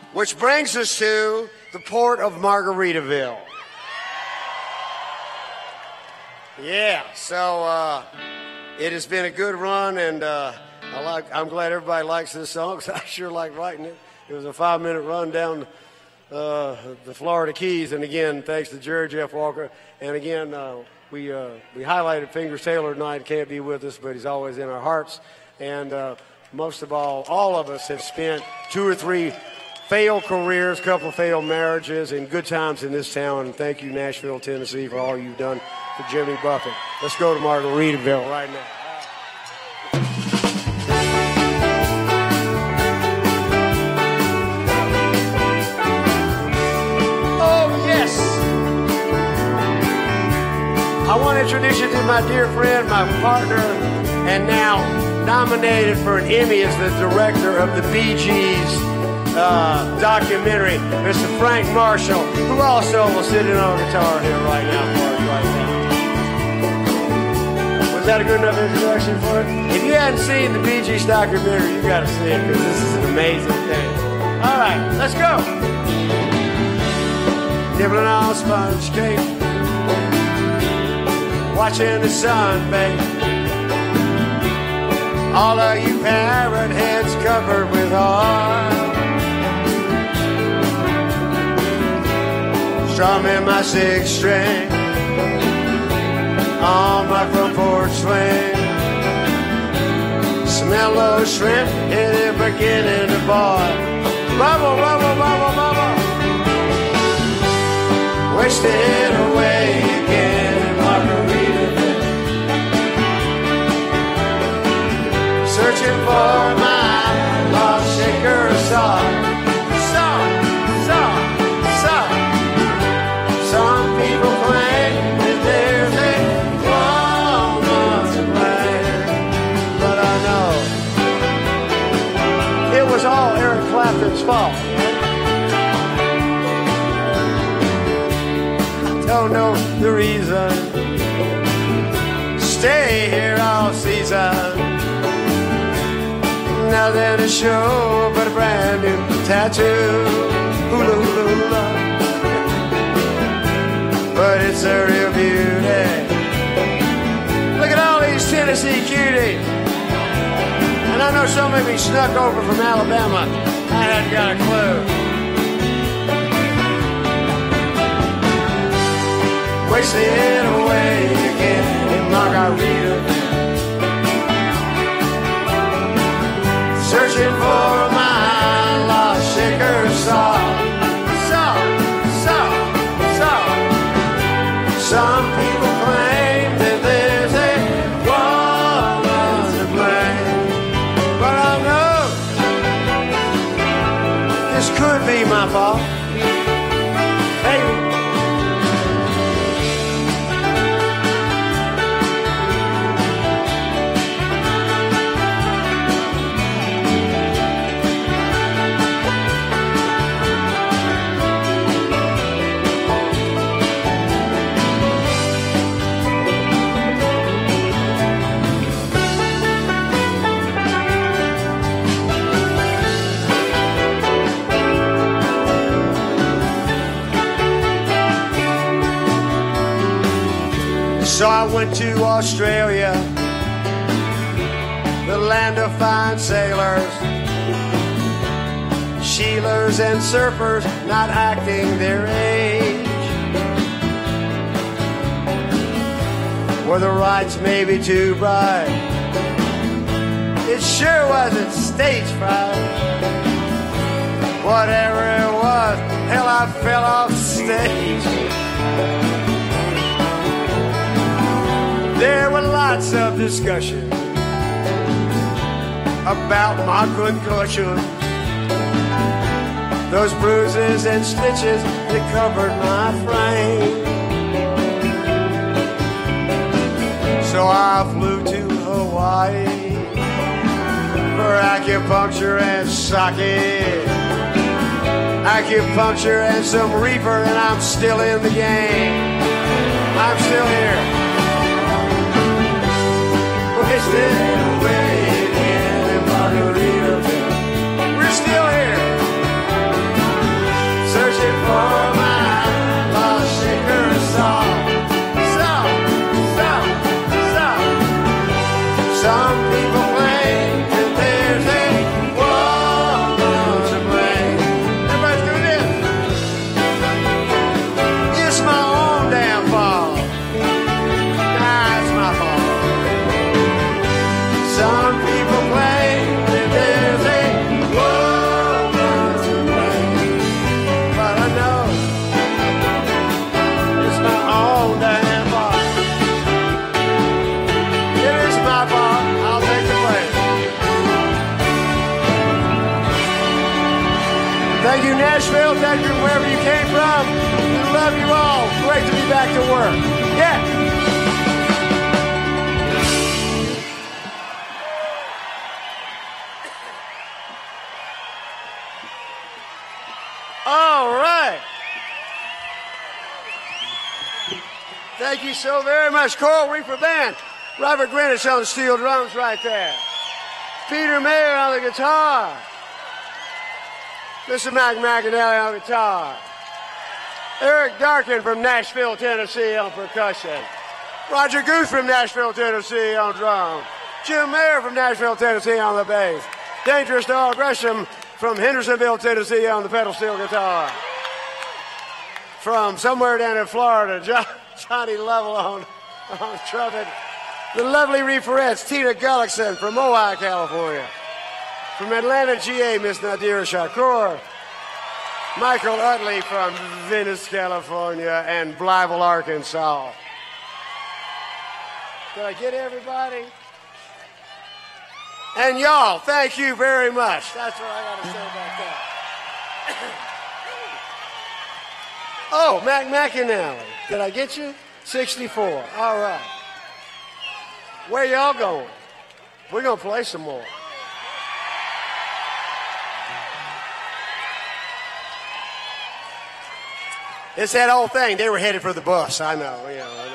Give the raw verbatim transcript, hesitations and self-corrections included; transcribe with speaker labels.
Speaker 1: Which brings us to the port of Margaritaville. Yeah, so uh, it has been a good run, and uh, I like. I'm glad everybody likes this song, because I sure like writing it. It was a five-minute run down uh, the Florida Keys, and again, thanks to Jerry Jeff Walker. And again, uh, we uh, we highlighted Fingers Taylor tonight. Can't be with us, but he's always in our hearts. And uh, most of all, all of us have spent two or three failed careers, couple failed marriages, and good times in this town. And thank you, Nashville, Tennessee, for all you've done for Jimmy Buffett. Let's go to Margaritaville right now. Oh, yes. I want to introduce you to my dear friend, my partner, and now nominated for an Emmy as the director of the Bee Gees Uh, documentary, Mister Frank Marshall, who also will sit in on guitar here right now for us right now. Was that a good enough introduction for it? If you hadn't seen the Bee Gees documentary, you got to see it, because this is an amazing thing. All right, let's go. Nibbling on sponge cake, watching the sun bake. All of you parrot heads covered with oil, strumming my six string on my front porch swing. Smell those shrimp and they're beginning to boil. Bubble, bubble, bubble, bubble. Wasted away again in Margaritaville, searching for my lost shaker song. Song, song, song. Some people claim that there's a woman to blame, but I know it was all Eric Clapton's fault. Don't know the reason. Stay here all season. Nothing to show but a brand new tattoo. Hula, hula, hula. But it's a real beauty. Look at all these Tennessee cuties. And I know some of you snuck over from Alabama. I hadn't got a clue. Wasted away again in Margaritaville, searching for my lost shaker song. Song, song, song. Some people claim that there's a woman to blame, but I know this could be my fault. Hey. So I went to Australia, the land of fine sailors, Sheelers and surfers not acting their age, where the lights may be too bright. It sure wasn't stage fright. Whatever it was, hell, I fell off stage. There were lots of discussion about my concussion, those bruises and stitches that covered my frame. So I flew to Hawaii for acupuncture and sake, acupuncture and some reefer, and I'm still in the game. I'm still here. Wasted away again in Margaritaville. We're still here. Some people claim that there's a woman to blame. Everybody's doing this. It's my own damn fault. Nah, it's my fault. Some people claim that there's a woman to blame. But I know it's my own damn fault. It is my fault. I'll take the blame. Thank you, Nashville. Thank you wherever you came from. We love you all. Great to be back to work. Yeah. All right. Thank you so very much, Coral Reaper Band. Robert Greenwich on the steel drums right there. Peter Mayer on the guitar. Mister Mac McAnally on guitar. Eric Darkin from Nashville, Tennessee on percussion. Roger Guth from Nashville, Tennessee on drums. Jim Mayer from Nashville, Tennessee on the bass. Dangerous Dog Gresham from Hendersonville, Tennessee on the pedal steel guitar. From somewhere down in Florida, John, Johnny Lovell on, on trumpet. The lovely Reeferettes, Tina Gullickson from Ojai, California. From Atlanta, G A, Miss Nadira Shakur. Michael Utley from Venice, California, and Blytheville, Arkansas. Did I get everybody? And y'all, thank you very much. That's what I got to say about that. Oh, Mac McAnally. Did I get you? sixty-four. All right. Where y'all going? We're going to play some more. It's that old thing. They were headed for the bus. I know. You know.